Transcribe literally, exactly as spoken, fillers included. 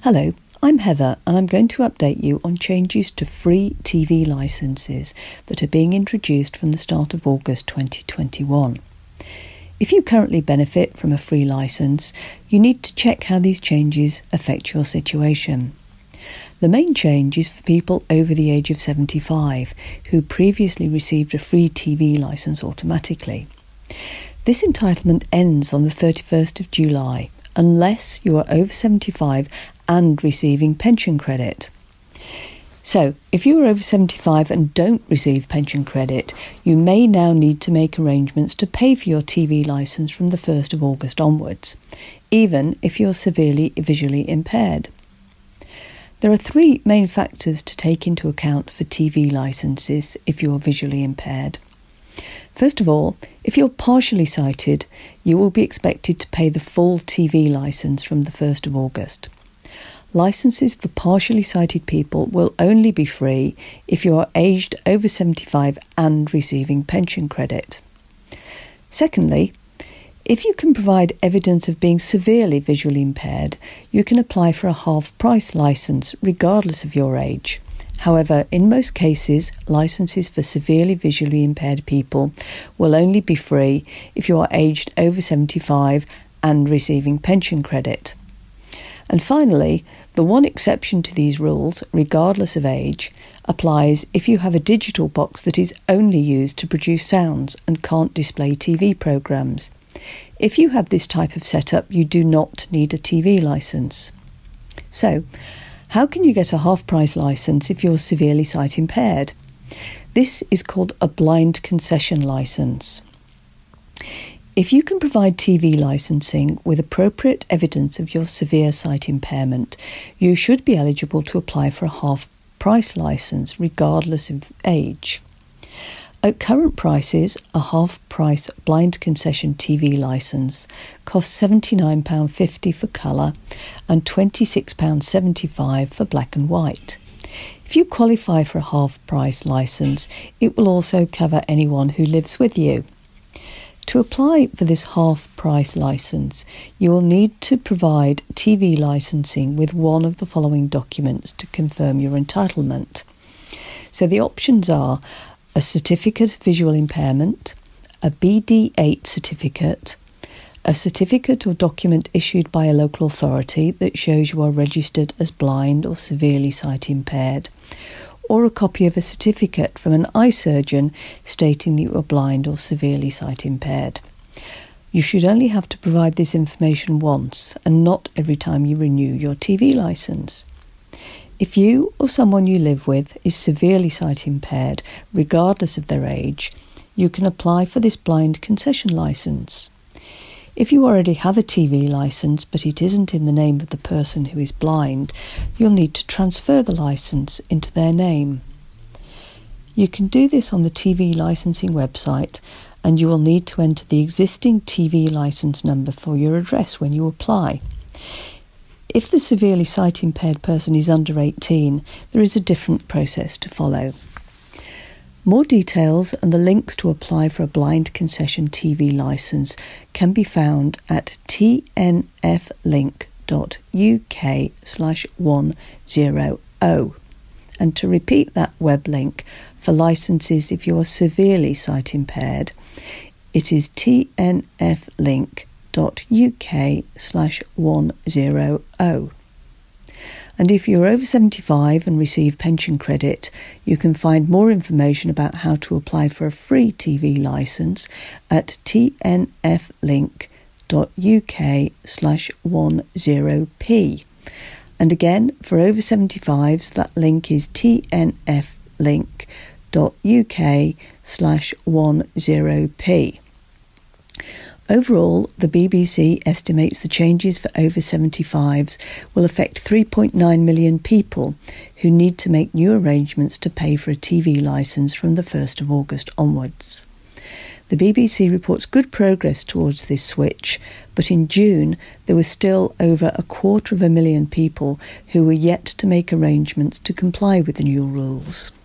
Hello, I'm Heather and I'm going to update you on changes to free T V licences that are being introduced from the start of August twenty twenty-one. If you currently benefit from a free licence, you need to check how these changes affect your situation. The main change is for people over the age of seventy-five who previously received a free T V licence automatically. This entitlement ends on the thirty-first of July unless you are over seventy-five and receiving pension credit. So, if you are over seventy-five and don't receive pension credit, you may now need to make arrangements to pay for your T V licence from the first of August onwards, even if you're severely visually impaired. There are three main factors to take into account for T V licences if you're visually impaired. First of all, if you're partially sighted, you will be expected to pay the full T V licence from the first of August. Licences for partially sighted people will only be free if you are aged over seventy-five and receiving pension credit. Secondly, if you can provide evidence of being severely visually impaired, you can apply for a half-price licence regardless of your age. However, in most cases, licences for severely visually impaired people will only be free if you are aged over seventy-five and receiving pension credit. And finally, the one exception to these rules, regardless of age, applies if you have a digital box that is only used to produce sounds and can't display T V programmes. If you have this type of setup, you do not need a T V licence. So, how can you get a half-price licence if you're severely sight impaired? This is called a blind concession licence. If you can provide T V licensing with appropriate evidence of your severe sight impairment, you should be eligible to apply for a half-price licence regardless of age. At current prices, a half-price blind concession T V licence costs seventy-nine pounds fifty for colour and twenty-six pounds seventy-five for black and white. If you qualify for a half-price licence, it will also cover anyone who lives with you. To apply for this half-price licence, you will need to provide T V licensing with one of the following documents to confirm your entitlement. So the options are a certificate of visual impairment, a B D eight certificate, a certificate or document issued by a local authority that shows you are registered as blind or severely sight impaired, or a copy of a certificate from an eye surgeon stating that you are blind or severely sight impaired. You should only have to provide this information once and not every time you renew your T V licence. If you or someone you live with is severely sight impaired, regardless of their age, you can apply for this blind concession licence. If you already have a T V licence but it isn't in the name of the person who is blind, you'll need to transfer the licence into their name. You can do this on the T V licensing website, and you will need to enter the existing T V licence number for your address when you apply. If the severely sight impaired person is under eighteen, there is a different process to follow. More details and the links to apply for a blind concession T V licence can be found at t n f link dot u k slash one hundred. And to repeat that web link, for licences if you are severely sight impaired, it is t n f link dot u k slash one hundred. And if you're over seventy-five and receive pension credit, you can find more information about how to apply for a free T V licence at t n f link dot u k slash one hundred p. And again, for over seventy-fives, that link is t n f link dot u k slash one hundred p. Overall, the B B C estimates the changes for over seventy-fives will affect three point nine million people who need to make new arrangements to pay for a T V licence from the first of August onwards. The B B C reports good progress towards this switch, but in June there were still over a quarter of a million people who were yet to make arrangements to comply with the new rules.